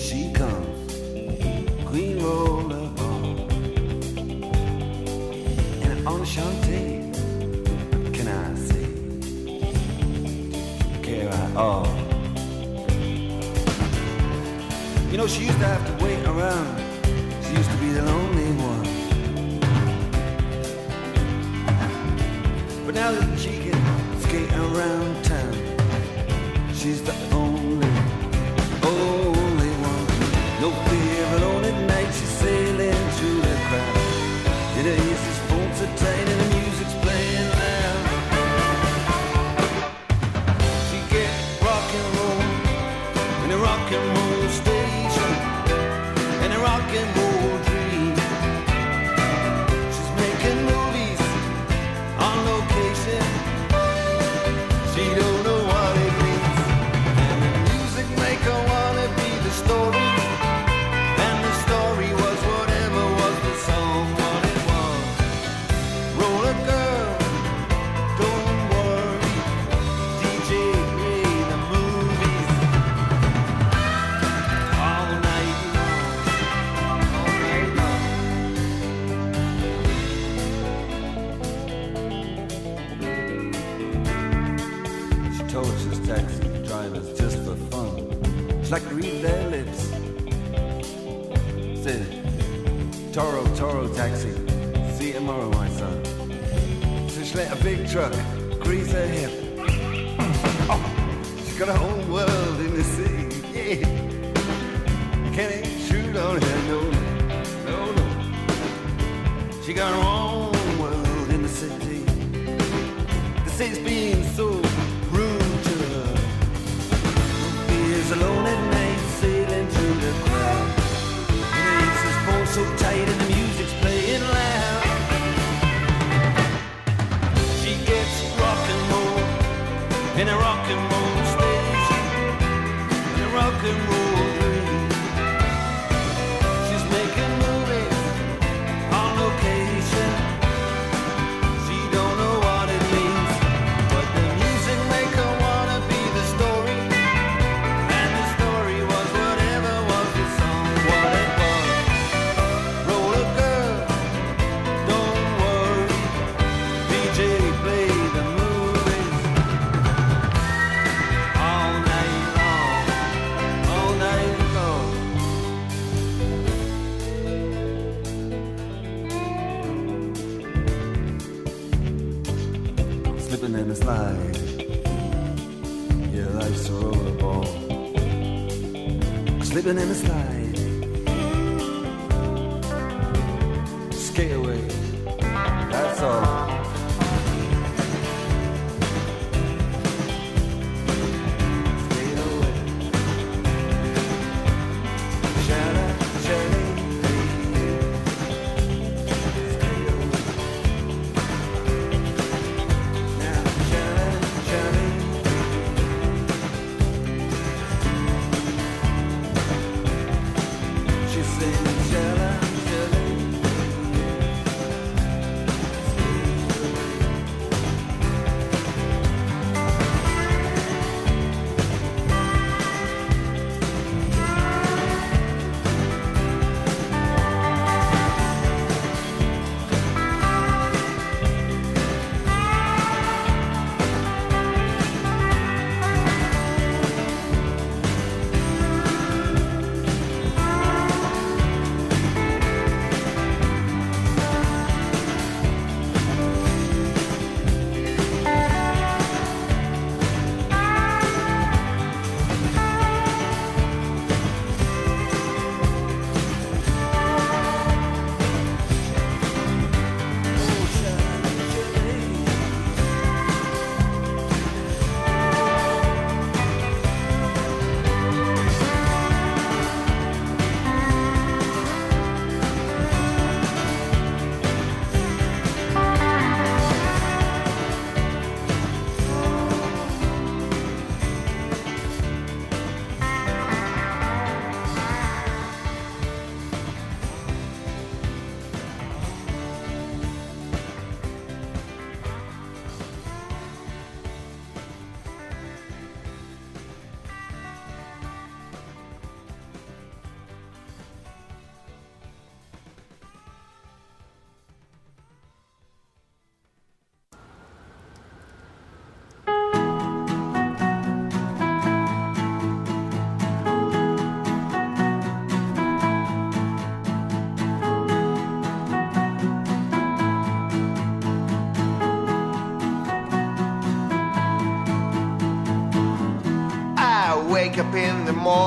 she comes, queen rollerball, and enchanté, can I say, care at all. You know, she used to have to wait around, she used to be the lonely one. But now that she can skate around town, she's the only one. No fear alone at night, she's sailing through the crowd. Did her ears his phone so tight and the music's playing loud. She gets rock and roll in a rock and roll station, in a rock and roll dream. She's making movies on location. She don't know what it means. And the music maker wanna be the story. And the story was whatever was the song, what it was. Roller girl, don't worry. DJ play the movies all night long, all night long. She tortures taxi drivers just for fun. She like to read their lips. Said, Toro, Toro taxi, see you tomorrow, my son. So she let a big truck grease her hip. Oh, she got her own world in the city, yeah. You can't intrude on her, no, no, no. She got her own world in the city. The city's being so rude to her. He is alone at night, sailing through the crowd. And he's his phone so tight and the music's playing loud. She gets rock and roll in a rock and roll station, in a rock and roll dream. She's making movies on location. She don't know what it means, but the music maker wanna be the story. And the story was whatever was the song, what it was. Roller girl, don't worry. DJ play the movies all night long, all night long. Slipping in the slide, yeah, life's a rollerball. Slipping in the slide, skate away, that's all. Skate away. Shala, shala, skate away. Now, shala, shala. She's singing shala, shala.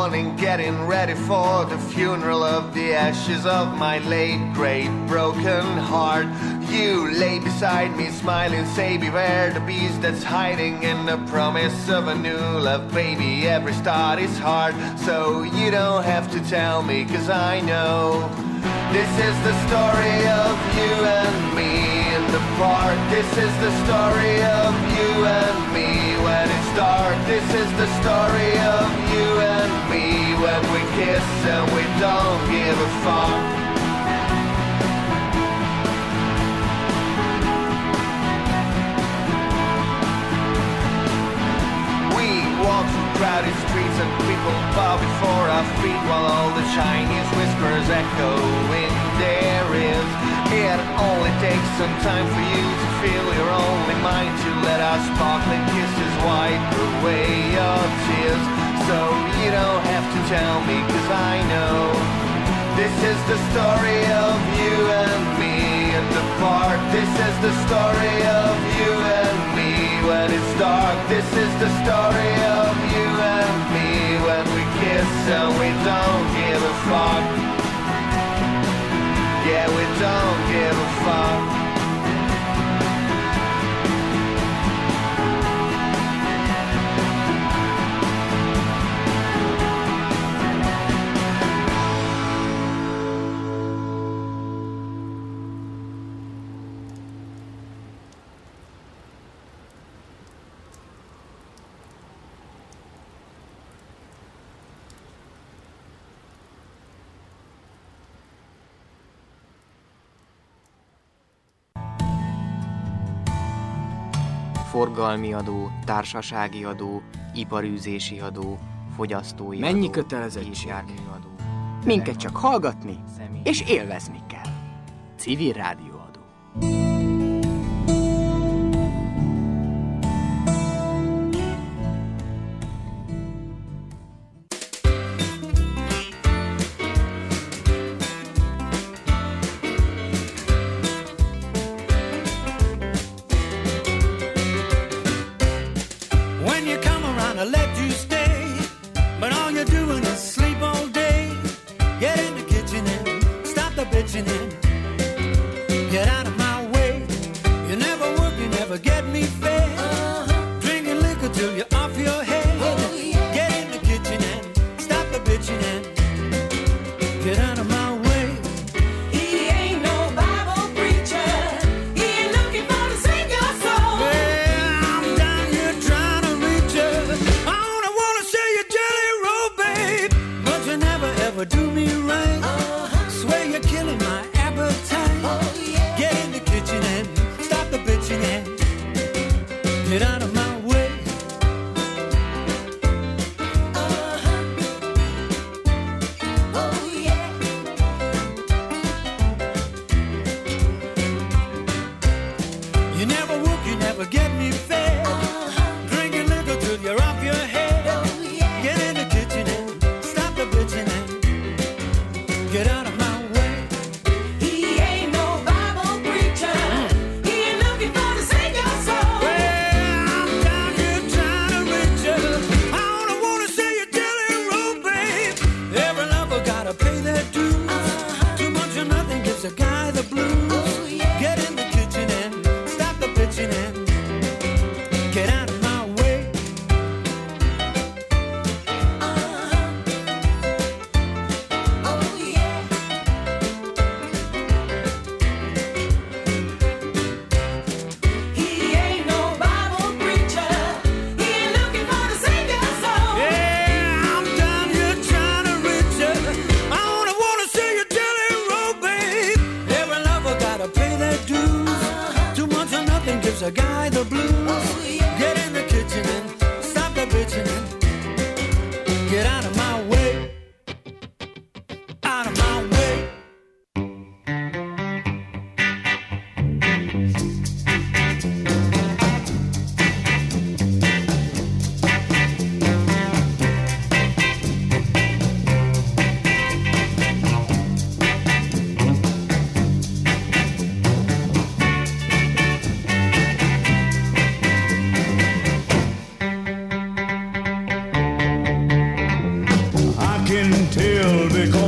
morning getting ready for the funeral of the ashes of my late great broken heart. You lay beside me smiling, say beware the beast that's hiding in the promise of a new love. Baby, every start is hard, so you don't have to tell me, 'cause I know this is the story of you and me in the park. This is the story of you and me when it's dark. This is the story of you and me when we kiss and we don't give a fuck. We walk through crowded streets and people bow before our feet while all the Chinese whispers echo in their ears. It only takes some time for you to feel your only mind, to let our sparkling kisses wipe away your tears. So you don't have to tell me, 'cause I know this is the story of you and me in the park. This is the story of you and me when it's dark. This is the story of you and me when we kiss and we don't give a fuck. Yeah, we don't give a fuck. Forgalmi adó, társasági adó, iparűzési adó, fogyasztói mennyi adó, kötelezettség? járműadó. Minket csak hallgatni és élvezni kell. Civil rádióadó.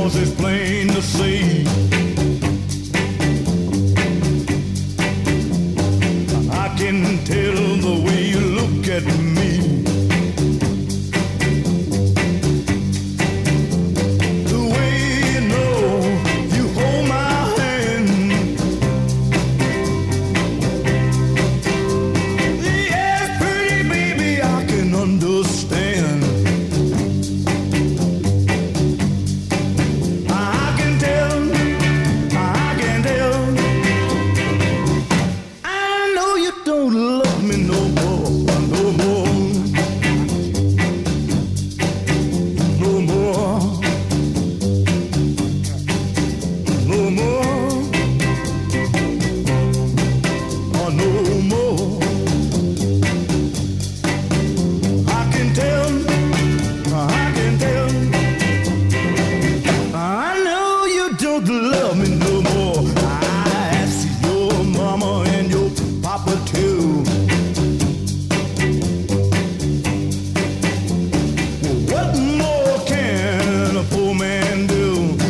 'cause it's plain to see. I can tell the way you look at me. The way you know you hold my hand. Yes, pretty baby, I can understand. I can tell. I know you don't love me no more, no more. No more. No more. Oh, no more. I can tell. I can tell. I know you don't love me no more. I ask your mama and your papa too. What more can a poor man do?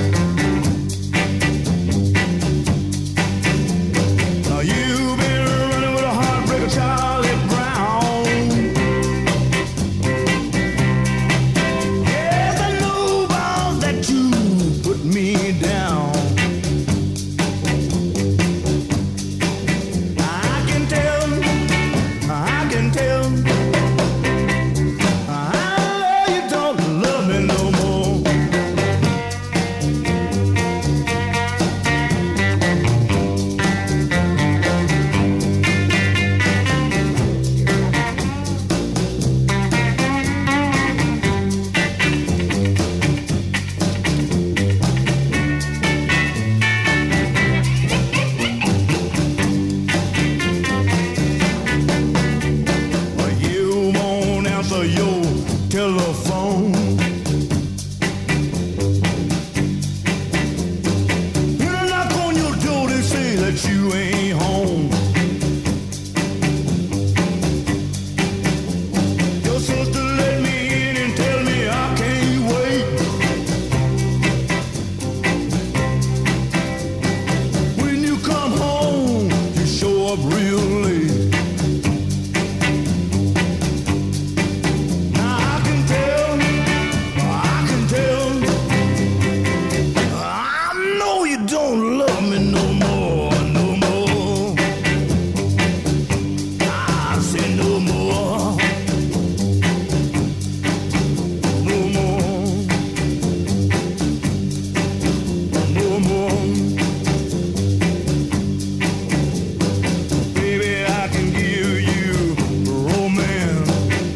Now you've been running with a heartbreaker, Charlie Brown. Yes, I know about that you put me down. I can tell. I can tell. I know you don't love me no more. You won't answer your telephone. You knock on your door, they say that you ain't home. Your sister let me in and tell me I can't wait. When you come home, you show up real late. Now I can tell. I can tell. I know you don't love me no more, no more. I say no more. No more. No more. Baby, I can give you romance.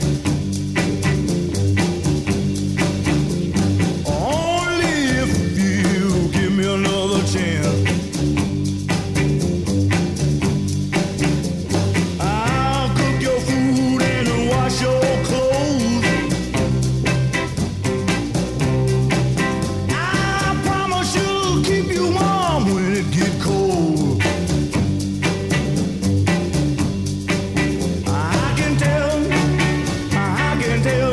Only if you give me another chance. I'll cook your food and wash your clothes. I promise you'll keep you warm when it get cold. I can tell. I can tell.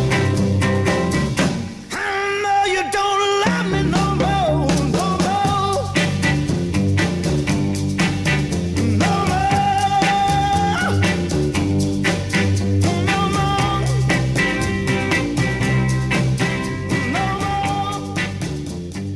I know you don't love me no more, no more. No more. No more. No more.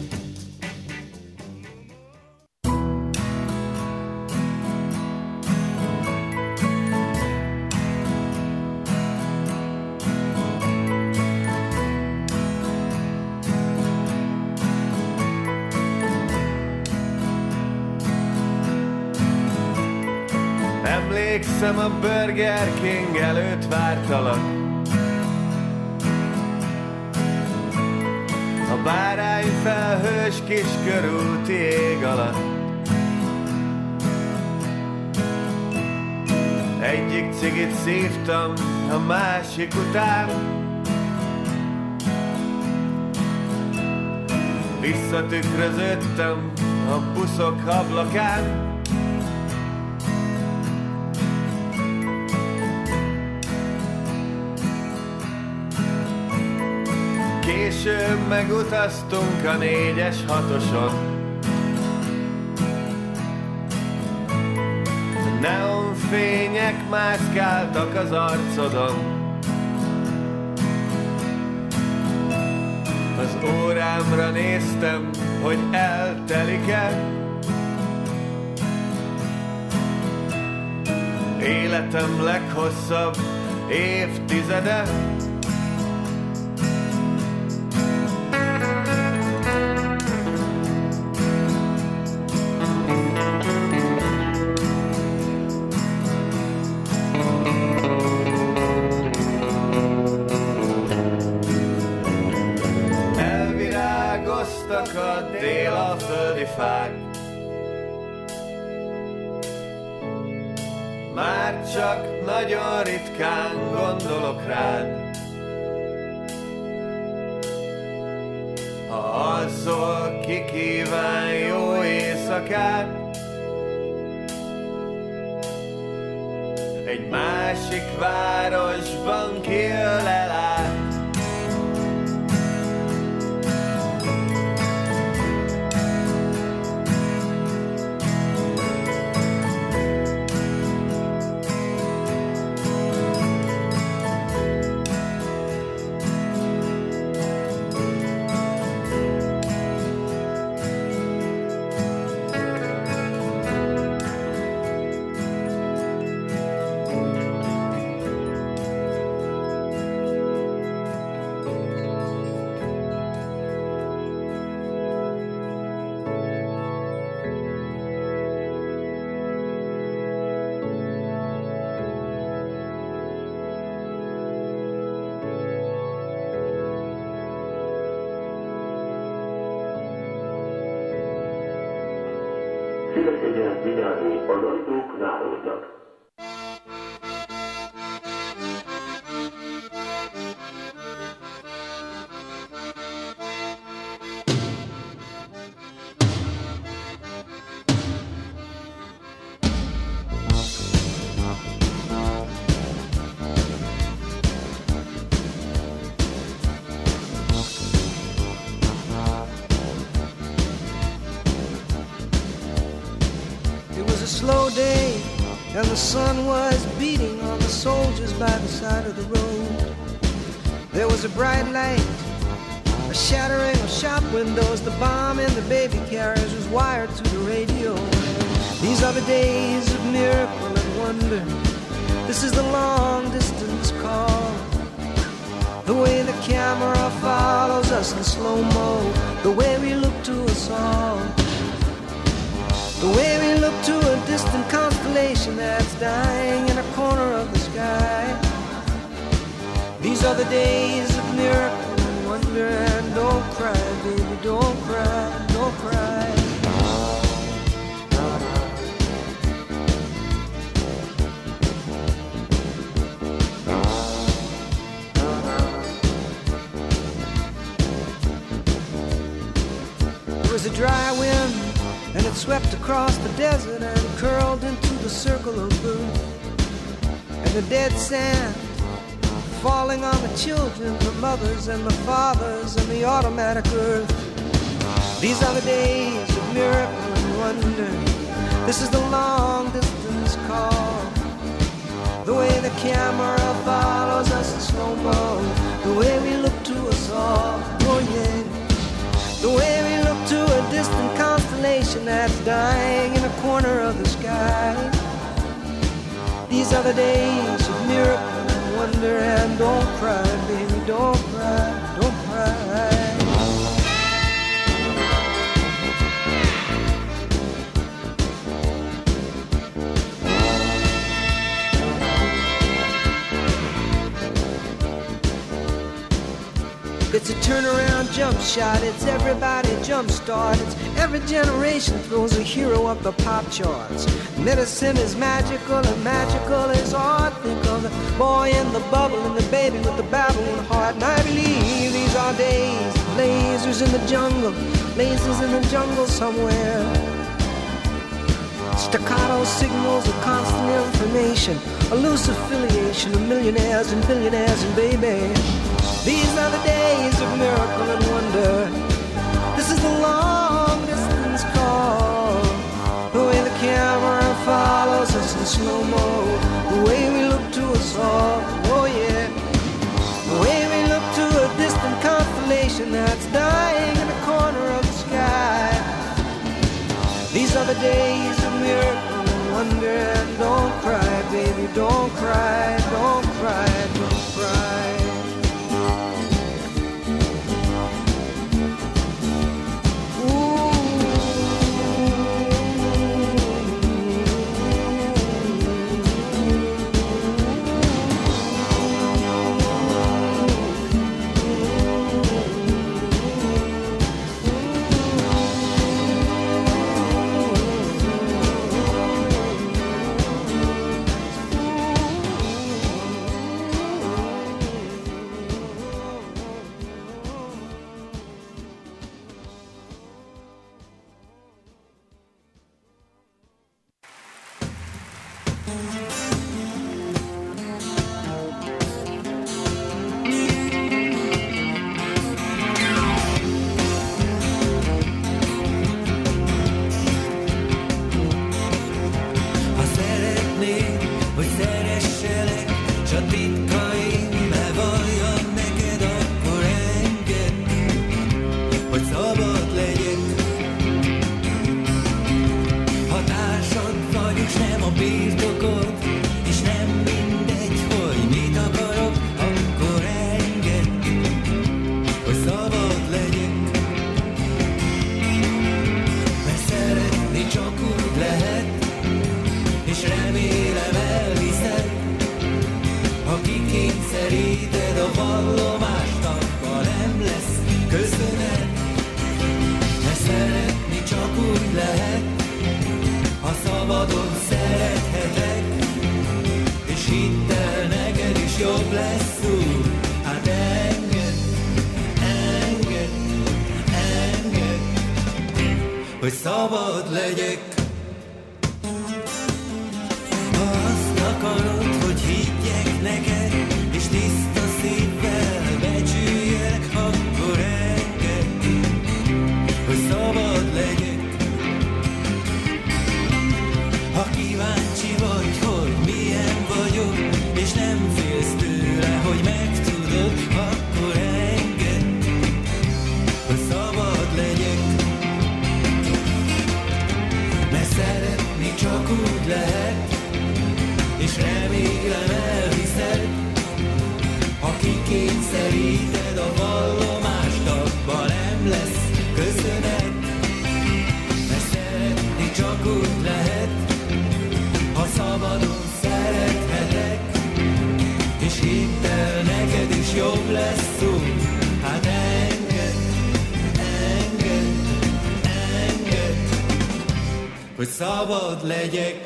Emlékszem, a Burger King előtt vártalak. A bárány felhős kis körúti ég alatt. Egyik cigit szívtam, a másik után. Visszatükrözöttem a buszok ablakán. Később megutaztunk a 4-es 6-oson. Neonfények mászkáltak az arcodon. Az órámra néztem, hogy eltelik-e. Életem leghosszabb évtizede. Elvirágoztak a délalföldi fák. Már csak nagyon ritkán gondolok rád. Ha alszol, ki kíván jó éjszakát. Egy másik városban kiölelát. Szíveskedjen vigyázni, az ajtók záródnak. Slow day, and the sun was beating on the soldiers by the side of the road. There was a bright light, a shattering of shop windows. The bomb in the baby carriage was wired to the radio. These are the days of miracle and wonder. This is the long distance call. The way the camera follows us in slow-mo, the way we look to us all. The way we look to a distant constellation that's dying in a corner of the sky. These are the days of miracle and wonder. And don't cry, baby, don't cry, don't cry. There was a dry wind, and it swept across the desert and curled into the circle of blue. And the dead sand falling on the children, the mothers and the fathers and the automatic earth. These are the days of miracle and wonder. This is the long distance call. The way the camera follows us in slow-mo, the way we look to us all, oh yeah. The way we look to a distant constellation that's dying in a corner of the sky. These are the days of miracle and wonder. And don't cry, baby, don't cry, don't cry. It's a turnaround jump shot, it's everybody jump start. It's every generation throws a hero up the pop charts. Medicine is magical and magical is art. Think of the boy in the bubble and the baby with the babbling heart. And I believe these are days of lasers in the jungle, lasers in the jungle somewhere. Staccato signals of constant information, a loose affiliation of millionaires and billionaires and baby. These are the days of miracle and wonder. This is the long distance call. The way the camera follows us in slow-mo. The way we look to us all, oh yeah. The way we look to a distant constellation that's dying in the corner of the sky. These are the days of miracle and wonder. And don't cry, baby, don't cry, don't cry, don't cry. Hogy szabad legyek. Ha azt akarod, hogy higgyek neked, és tiszta szívvel becsüljelek, akkor engedd, hogy szabad legyek. Ha kíváncsi vagy, hogy milyen vagyok, és nem félsz tőle, hogy megtudod, akkor engedd, hogy szabad legyek. Szeretni csak úgy lehet, és remélem elhiszed, ha kikényszeríted a vallomást, abban nem lesz köszönet. Mert szeretni csak úgy lehet, ha szabadon szerethetek, és hidd el, neked is jobb lesz úgy. Hát engedd, hogy szabad legyek.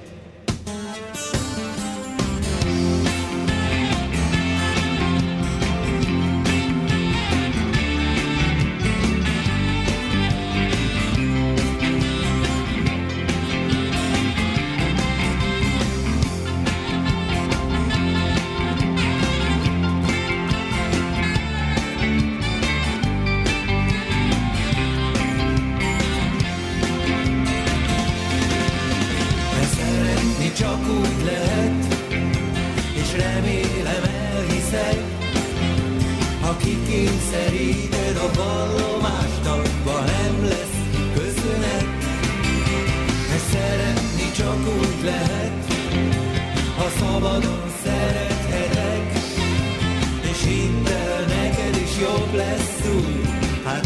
Csak úgy lehet, és remélem elhiszed, ha kikényszeríted a vallomást, abban nem lesz köszönet. Mert szeretni csak úgy lehet, ha szabadon szerethetek, és hidd el, neked is jobb lesz úgy. Hát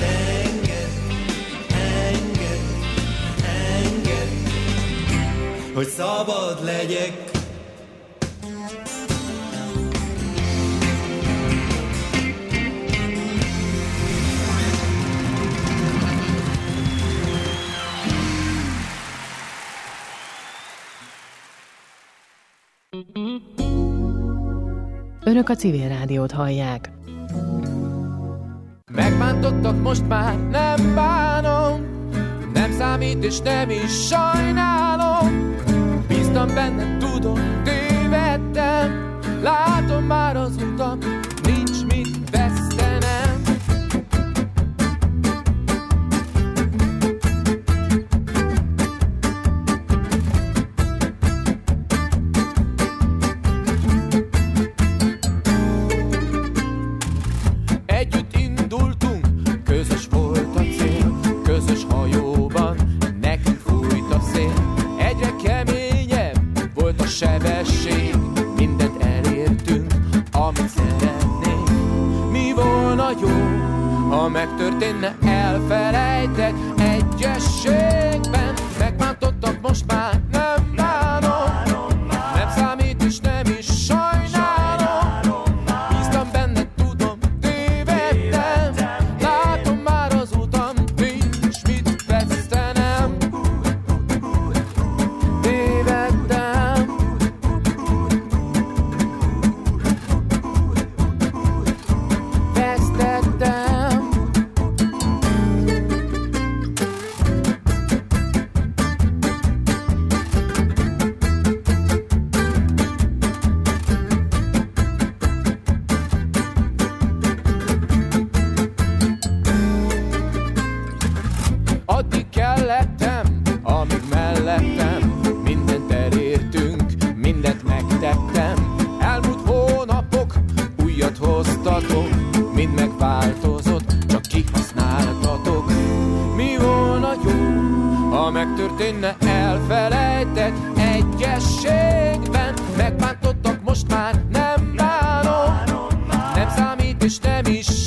hogy szabad legyek. Önök a Civil Rádiót hallják. Megbántottak, most már nem bánom, nem számít és nem is sajnálom. Bíztam bennem, tudom, tévedtem, látom már az utam, nincs mit megtörténne elfelejtett egyességben. Megbántottak, most már nem bánom, nem számít és nem is sajnálom. Bíztam benned, tudom, tévedtem, látom már az utam, nincs mit vesztenem. Tévedtem. Vesztettem. Addig kellettem, amíg mellettem, mindent elértünk, mindent megtettem. Elmúlt hónapok újat hoztatok, mind megváltozott, csak kihasználtatok. Mi volna jó, ha megtörténne elfelejtett egyességben? Megbántottak, most már nem bánom, nem számít és nem is